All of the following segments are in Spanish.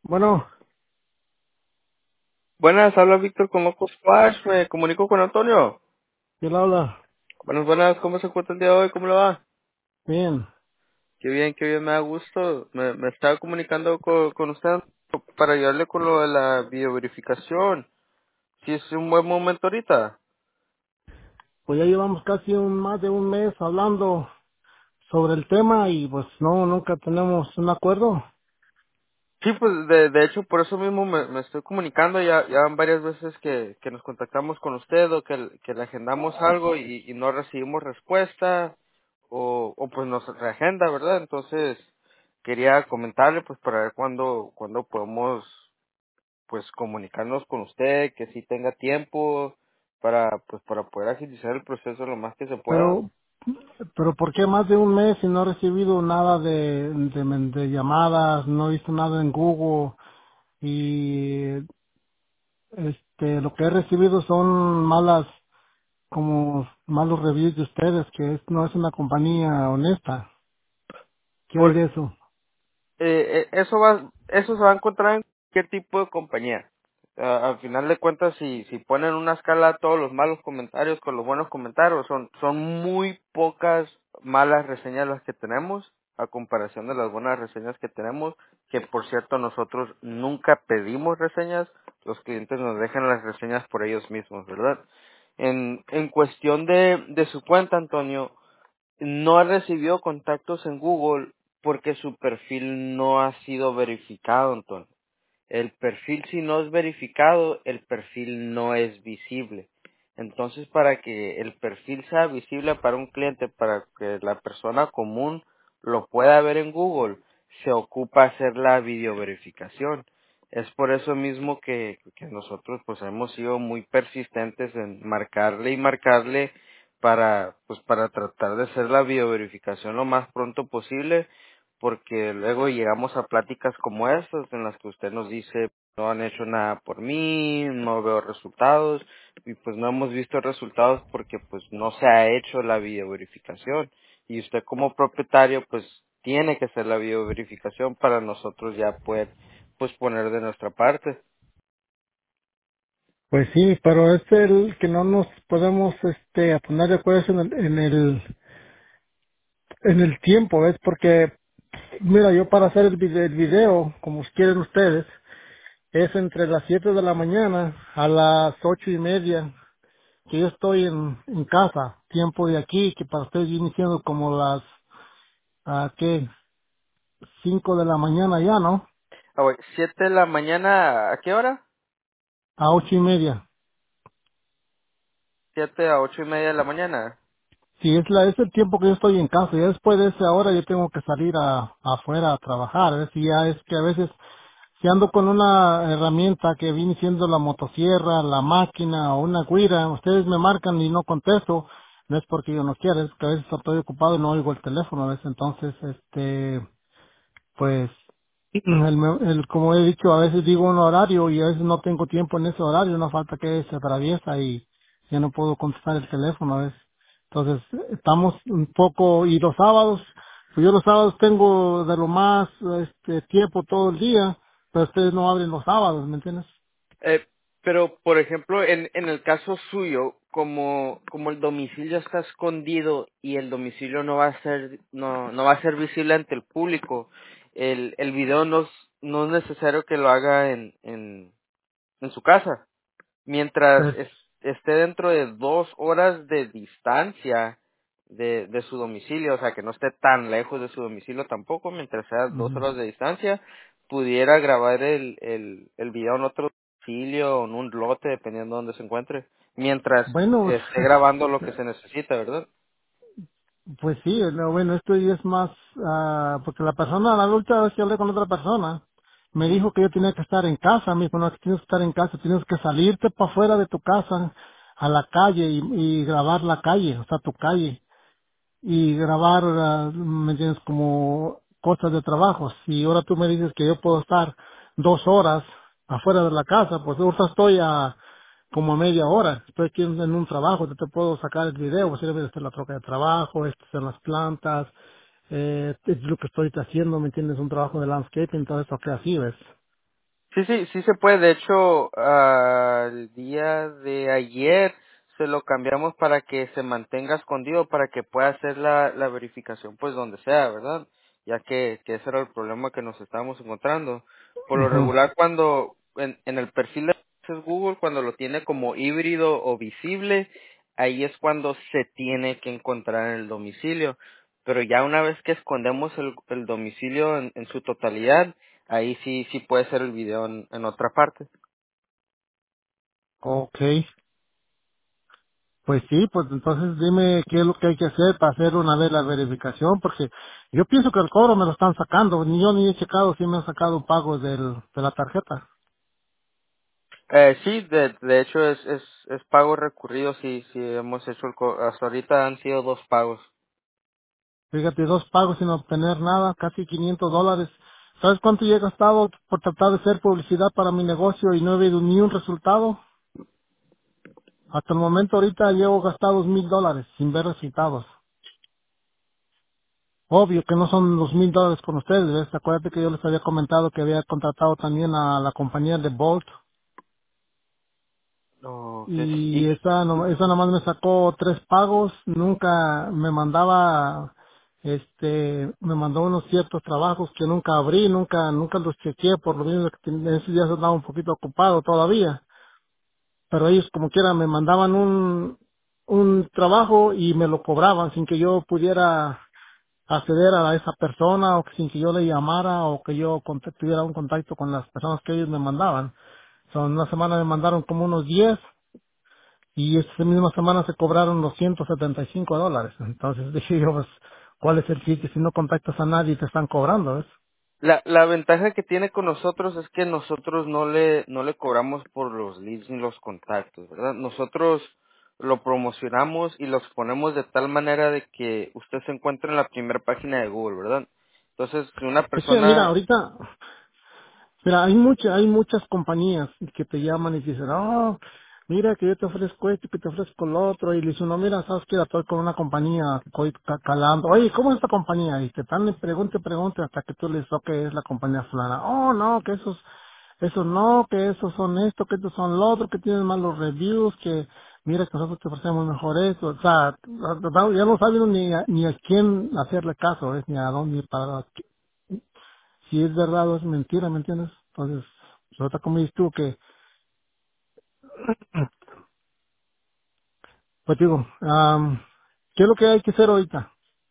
Bueno, Buenas, habla Víctor con Loco Splash, me comunico con Antonio. ¿quién habla? Buenas, ¿cómo se encuentra el día de hoy? ¿Cómo le va? Bien. Qué bien, me da gusto. Me estaba comunicando con usted para ayudarle con lo de la videoverificación. Si es un buen momento ahorita. Pues ya llevamos casi más de un mes hablando sobre el tema y pues no, nunca tenemos un acuerdo. Sí, pues de hecho por eso mismo me estoy comunicando. Ya van varias veces que nos contactamos con usted o que le agendamos algo y no recibimos respuesta o pues nos reagenda, ¿verdad? Entonces quería comentarle pues para ver cuándo podemos pues comunicarnos con usted, que sí tenga tiempo para poder agilizar el proceso lo más que se pueda. Pero, pero ¿por qué más de un mes y no he recibido nada de llamadas, no he visto nada en Google y lo que he recibido son como malos reviews de ustedes, que no es una compañía honesta. ¿Qué hay de eso? Eso se va a encontrar en cualquier tipo de compañía. Al final de cuentas, si ponen una escala todos los malos comentarios con los buenos comentarios, son muy pocas malas reseñas las que tenemos a comparación de las buenas reseñas que tenemos, que por cierto nosotros nunca pedimos reseñas, los clientes nos dejan las reseñas por ellos mismos, ¿verdad? En cuestión de su cuenta, Antonio, no ha recibido contactos en Google porque su perfil no ha sido verificado, entonces. El perfil, si no es verificado, el perfil no es visible. Entonces, para que el perfil sea visible para un cliente, para que la persona común lo pueda ver en Google, se ocupa hacer la videoverificación. Es por eso mismo que nosotros pues hemos sido muy persistentes en marcarle y marcarle para tratar de hacer la videoverificación lo más pronto posible, porque luego llegamos a pláticas como estas en las que usted nos dice no han hecho nada por mí, no veo resultados y pues no hemos visto resultados porque pues no se ha hecho la videoverificación y usted como propietario pues tiene que hacer la videoverificación para nosotros ya poder pues poner de nuestra parte. Pues sí, pero es el que no nos podemos poner de acuerdo en el tiempo, es porque, mira, yo para hacer el video, como quieren ustedes, es entre las 7 de la mañana a las 8:30, que yo estoy en casa, tiempo de aquí, que para ustedes viene siendo como las, ¿qué? 5 de la mañana ya, ¿no? Ah, güey, 7 de la mañana, ¿a qué hora? A 8:30. 7 a 8:30 de la mañana. Sí, es el tiempo que yo estoy en casa. Ya después de esa hora yo tengo que salir afuera a trabajar. ¿Ves? Y ya es que a veces, si ando con una herramienta que viene siendo la motosierra, la máquina o una guira, ustedes me marcan y no contesto, no es porque yo no quiera, es que a veces estoy ocupado y no oigo el teléfono. A veces entonces, pues, como he dicho, a veces digo un horario y a veces no tengo tiempo en ese horario, no falta que se atraviesa y ya no puedo contestar el teléfono a veces. Entonces, estamos un poco, y los sábados, pues yo los sábados tengo de lo más, tiempo todo el día, pero ustedes no abren los sábados, ¿me entiendes? Eh, pero, por ejemplo, en el caso suyo, como el domicilio está escondido y el domicilio no va a ser visible ante el público, el video no es necesario que lo haga en su casa. Mientras Pues, esté dentro de 2 horas de distancia de su domicilio, o sea, que no esté tan lejos de su domicilio tampoco, mientras sea dos ujú. horas de distancia, pudiera grabar el video en otro domicilio o en un lote, dependiendo de dónde se encuentre, mientras Bueno, esté grabando lo que se necesita, ¿verdad? pues sí, bueno, esto ya es más, porque la última vez que hablé con otra persona, me Ujú. dijo que yo tenía que estar en casa, me dijo, no, que tienes que estar en casa, tienes que salirte para afuera de tu casa, a la calle y grabar la calle, o sea, tu calle y grabar, ¿me entiendes? Como cosas de trabajo. Si ahora tú me dices que yo puedo estar 2 horas afuera de la casa, pues ahorita estoy como a media hora. Estoy aquí en un trabajo, te puedo sacar el video, pues esta es la troca de trabajo, estas son las plantas, es lo que estoy haciendo, ¿me entiendes? Un trabajo de landscaping, todo eso que así ves. Sí se puede. De hecho, el día de ayer se lo cambiamos para que se mantenga escondido, para que pueda hacer la verificación, pues donde sea, ¿verdad? Ya que ese era el problema que nos estábamos encontrando. Por lo Ujú. regular, cuando en el perfil de Google, cuando lo tiene como híbrido o visible, ahí es cuando se tiene que encontrar en el domicilio. Pero ya una vez que escondemos el domicilio en su totalidad, ahí sí puede ser el video en otra parte. Okay, pues sí, pues entonces dime qué es lo que hay que hacer para hacer una vez la verificación, porque yo pienso que el cobro me lo están sacando, ni yo ni he checado si me han sacado pagos de la tarjeta. Sí, de hecho es pago recurrido, sí hemos hecho hasta ahorita han sido 2 pagos. Fíjate, 2 pagos sin obtener nada, casi $500. ¿Sabes cuánto yo he gastado por tratar de hacer publicidad para mi negocio y no he habido ni un resultado? Hasta el momento ahorita llevo gastados $1,000 sin ver resultados. Obvio que no son los $1,000 con ustedes, ¿ves? Acuérdate que yo les había comentado que había contratado también a la compañía de Bolt Okay. y esa nomás me sacó 3 pagos, nunca me mandaba, me mandó unos ciertos trabajos que nunca abrí, nunca los chequeé por lo mismo que en esos días andaba un poquito ocupado todavía, pero ellos como quiera me mandaban un trabajo y me lo cobraban sin que yo pudiera acceder a esa persona o que sin que yo le llamara o que yo tuviera un contacto con las personas que ellos me mandaban. Son una semana me mandaron como unos 10 y esa misma semana se cobraron los $175. Entonces dije yo, pues, ¿cuál es el sitio? Si no contactas a nadie te están cobrando, ¿ves? La ventaja que tiene con nosotros es que nosotros no le cobramos por los leads ni los contactos, ¿verdad? Nosotros lo promocionamos y lo exponemos de tal manera de que usted se encuentre en la primera página de Google, ¿verdad? Entonces, si una Es que, mira, persona Mira, hay muchas compañías que te llaman y te dicen, oh, mira que yo te ofrezco esto, que te ofrezco lo otro, y le dicen, no, mira, sabes que estoy con una compañía, estoy calando, oye, ¿cómo es esta compañía? Y te están pregunte hasta que tú les dices, ok, es la compañía fulana, oh, no, que esos no, que esos son esto, que estos son lo otro, que tienen malos reviews, que mira que nosotros te ofrecemos mejor esto, o sea, ya no saben ni a quién hacerle caso, es ni a dónde, para si es verdad o es mentira, ¿me entiendes? Entonces, ahorita como dices tú que, pues digo, ¿qué es lo que hay que hacer ahorita?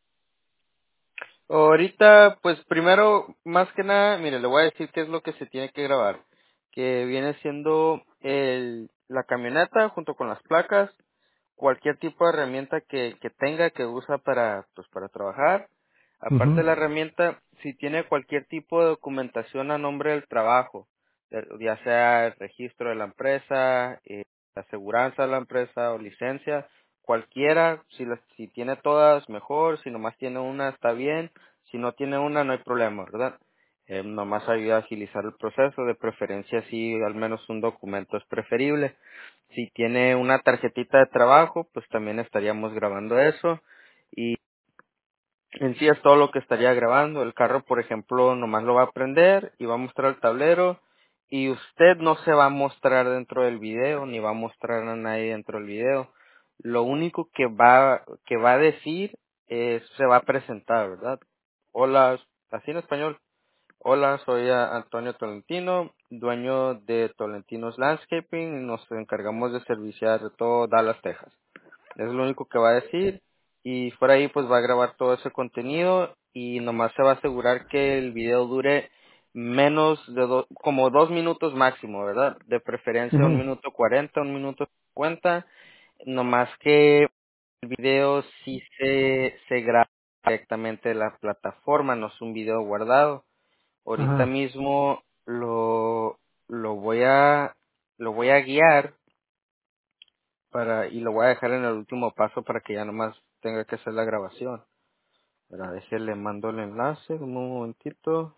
ahorita, pues primero, más que nada, mire, le voy a decir qué es lo que se tiene que grabar, que viene siendo la camioneta junto con las placas, cualquier tipo de herramienta que tenga que usa para trabajar. Aparte de Mhm, la herramienta, si tiene cualquier tipo de documentación a nombre del trabajo, ya sea el registro de la empresa, la aseguranza de la empresa o licencia, cualquiera, si tiene todas, mejor, si nomás tiene una, está bien, si no tiene una, no hay problema, ¿verdad? Nomás ayuda a agilizar el proceso, de preferencia si al menos un documento es preferible. Si tiene una tarjetita de trabajo, pues también estaríamos grabando eso. Y en sí es todo lo que estaría grabando. El carro, por ejemplo, nomás lo va a prender y va a mostrar el tablero. Y usted no se va a mostrar dentro del video, ni va a mostrar a nadie dentro del video. Lo único que va a decir es, se va a presentar, ¿verdad? Hola, así en español. Hola, soy Antonio Tolentino, dueño de Tolentinos Landscaping y nos encargamos de serviciar todo Dallas, Texas. Es lo único que va a decir y fuera ahí pues va a grabar todo ese contenido y nomás se va a asegurar que el video dure menos de como 2 minutos máximo, ¿verdad? De preferencia un mhm, minuto 40, 1 minuto 50, nomás que el video sí se graba directamente de la plataforma, no es un video guardado. Ahorita ajá. mismo lo lo voy a guiar y lo voy a dejar en el último paso para que ya nomás tenga que hacer la grabación. Pero le mando el enlace, un momentito.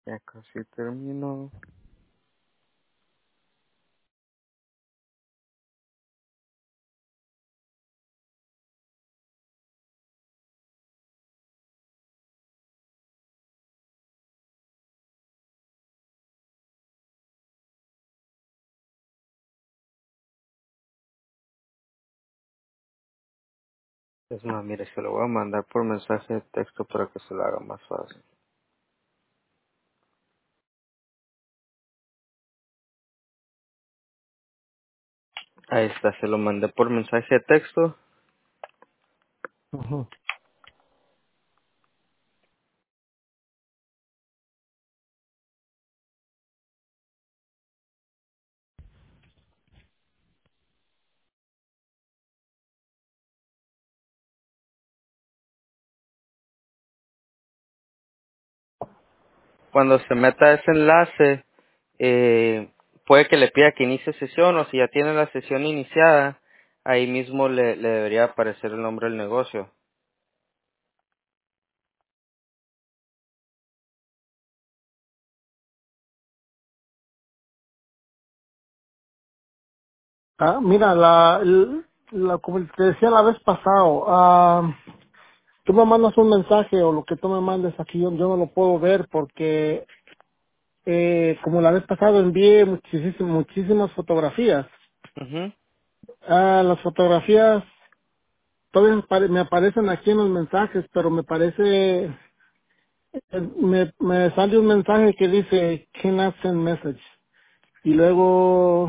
Ya casi termino. Es más, mire, se lo voy a mandar por mensaje de texto para que se lo haga más fácil. Ahí está, se lo mandé por mensaje de texto. Ujú. Cuando se meta ese enlace, puede que le pida que inicie sesión o si ya tiene la sesión iniciada, ahí mismo le debería aparecer el nombre del negocio. Mira, como te decía la vez pasado, tú me mandas un mensaje o lo que tú me mandes aquí, yo no lo puedo ver porque como la vez pasada envié muchísimas fotografías. Ujú. Las fotografías todavía me aparecen aquí en los mensajes, pero me sale un mensaje que dice cannot send message y luego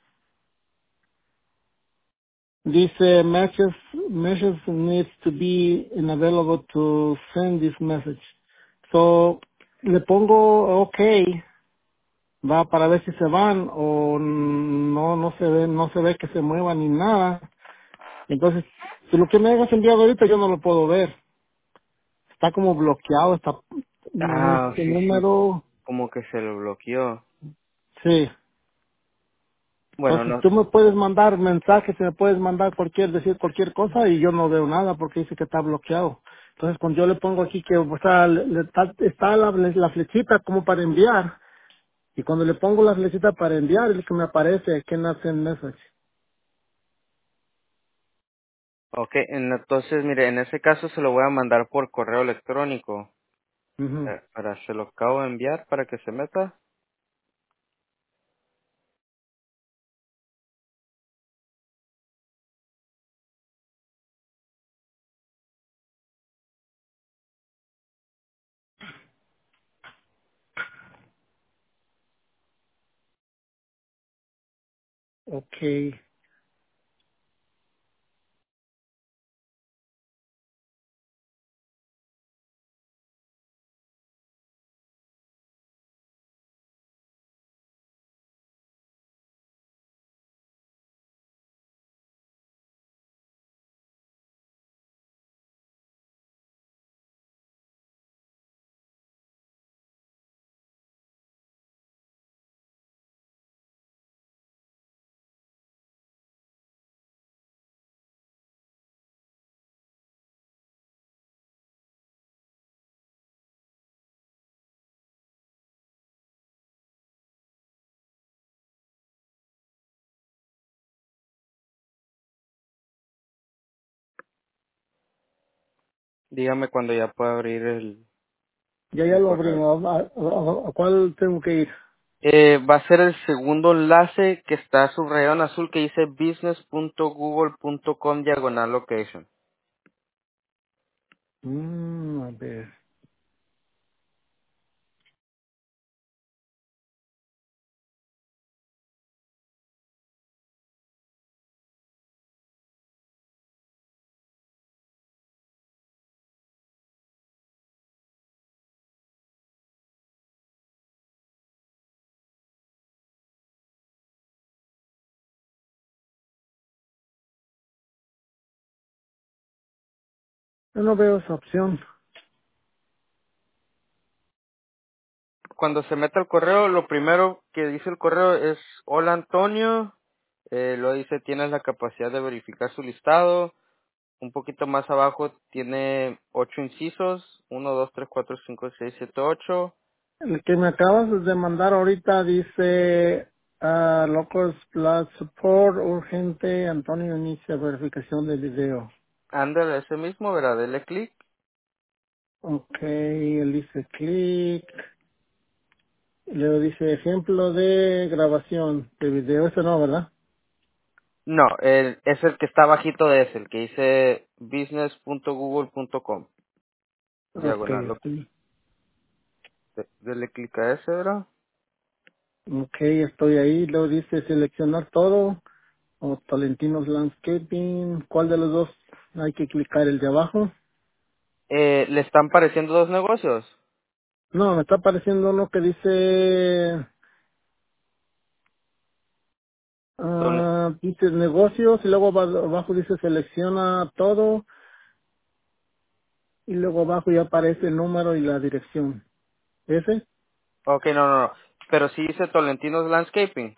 dice messages needs to be available to send this message. So le pongo okay, va para ver si se van o no se ve que se muevan ni nada. Entonces, si lo que me hagas enviado ahorita yo no lo puedo ver. Está como bloqueado, Ah, ese sí, sí, número, como que se lo bloqueó. sí. Bueno, Entonces no. tú me puedes mandar mensajes, me puedes mandar decir cualquier cosa y yo no veo nada porque dice que está bloqueado. Entonces cuando yo le pongo aquí que está la flechita como para enviar y cuando le pongo la flechita para enviar es que me aparece que nace el message. Ok, entonces, mire, en ese caso se lo voy a mandar por correo electrónico. Ujú. Se lo acabo de enviar para que se meta. Okay. Dígame cuando ya pueda abrir Ya el lo abrí. correo. ¿A cuál tengo que ir? Va a ser el segundo enlace que está subrayado en azul que dice business.google.com/location. A ver. Yo no veo esa opción. Cuando se meta el correo, lo primero que dice el correo es hola Antonio, lo dice tienes la capacidad de verificar su listado. Un poquito más abajo tiene 8 incisos, 1, 2, 3, 4, 5, 6, 7, 8. El que me acabas de mandar ahorita dice Locals Plus Support urgente. Antonio inicia verificación de video. Ándale, ese mismo, ¿verdad? Dele clic. Ok, él dice clic. Y luego dice ejemplo de grabación de video. Ese no, ¿verdad? No, es el que está bajito de ese, el que dice business.google.com. Ok, Diagonal. sí. Dele clic a ese, ¿verdad? Ok, estoy ahí. Luego dice seleccionar todo. O Tolentinos Landscaping. ¿Cuál de los dos hay que clicar? ¿El de abajo? ¿Le están pareciendo dos negocios? No, me está apareciendo uno que dice Tole- dice negocios y luego abajo dice selecciona todo y luego abajo ya aparece el número y la dirección. ¿Ese? Ok, no. Pero sí dice Tolentinos Landscaping.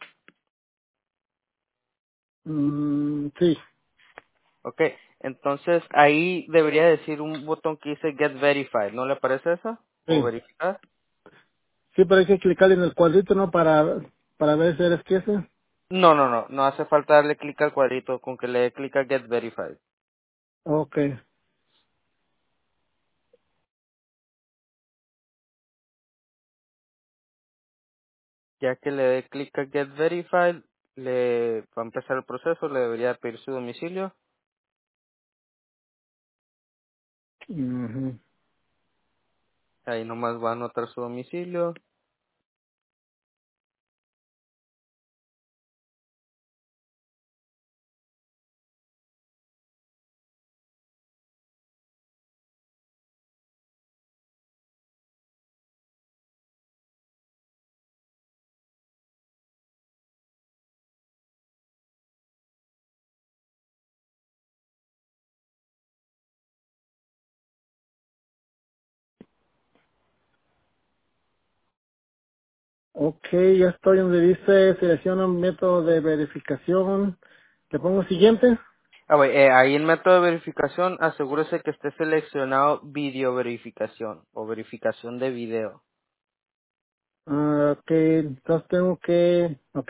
Sí, Ok, entonces ahí debería decir un botón que dice Get Verified. ¿No le parece eso? ¿O sí. verificar? Sí, pero hay que clicar en el cuadrito, ¿no? Para ver si eres que ese. No. No hace falta darle clic al cuadrito con que le dé clic a Get Verified. Ok. Ya que le dé clic a Get Verified, le va a empezar el proceso, le debería pedir su domicilio. Ujú. Ahí nomás va a anotar su domicilio. Ok, ya estoy donde dice selecciona un método de verificación. ¿Le pongo siguiente? Ahí en método de verificación, asegúrese que esté seleccionado video verificación o verificación de video. Ok, entonces tengo que... Ok.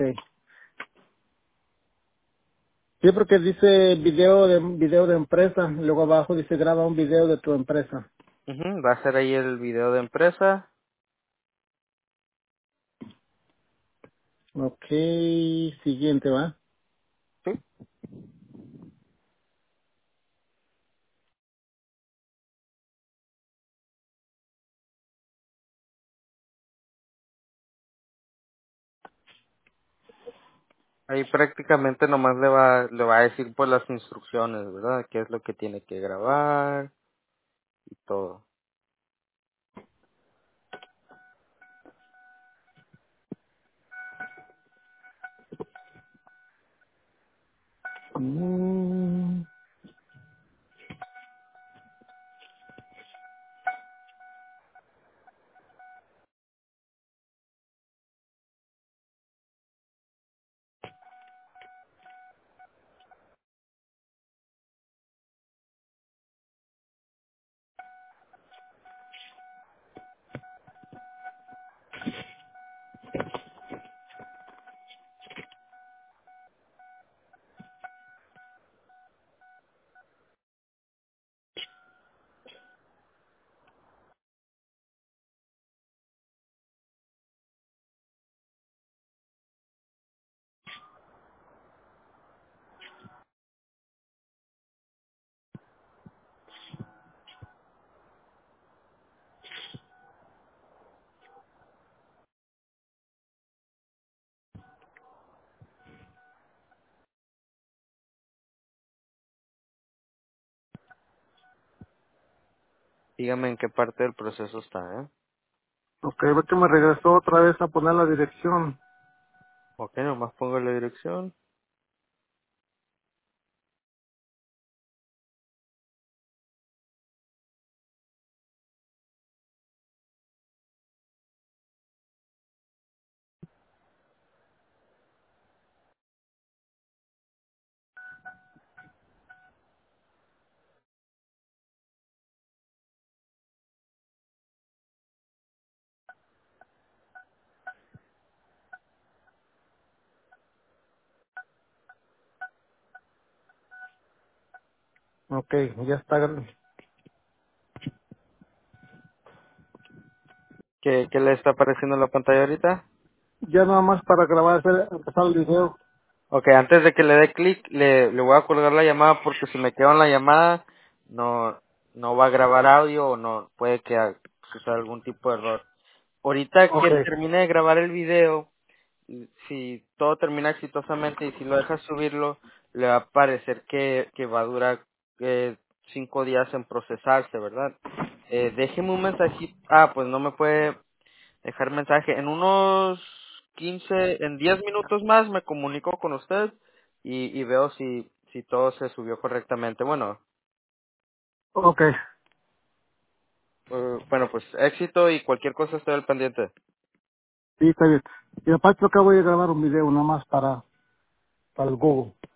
Sí, porque dice video de empresa, y luego abajo dice graba un video de tu empresa. Ujú, va a ser ahí el video de empresa. Ok, siguiente, ¿va? Sí. Ahí prácticamente nomás le va a decir pues las instrucciones, ¿verdad? Qué es lo que tiene que grabar y todo. Mm, Dígame en qué parte del proceso está, ¿eh? ok, ve que me regresó otra vez a poner la dirección. Ok, nomás pongo la dirección. Ok, ya está. ¿Qué le está apareciendo en la pantalla ahorita? Ya nada más para grabar, empezar el video. Ok, antes de que le dé clic, le voy a colgar la llamada porque si me quedo en la llamada, no, no va a grabar audio o no, puede que suceda algún tipo de error. Ahorita Ok, que termine de grabar el video, si todo termina exitosamente y si lo dejas subirlo, le va a parecer que va a durar 5 días en procesarse, ¿verdad? Déjeme un mensajito. Ah, pues no me puede dejar mensaje. En unos 15 en 10 minutos más me comunico con usted y veo si todo se subió correctamente. Bueno, ok. bueno, pues éxito y cualquier cosa estoy al pendiente. Sí, está bien. Y aparte acá voy a grabar un video nada más para el Google.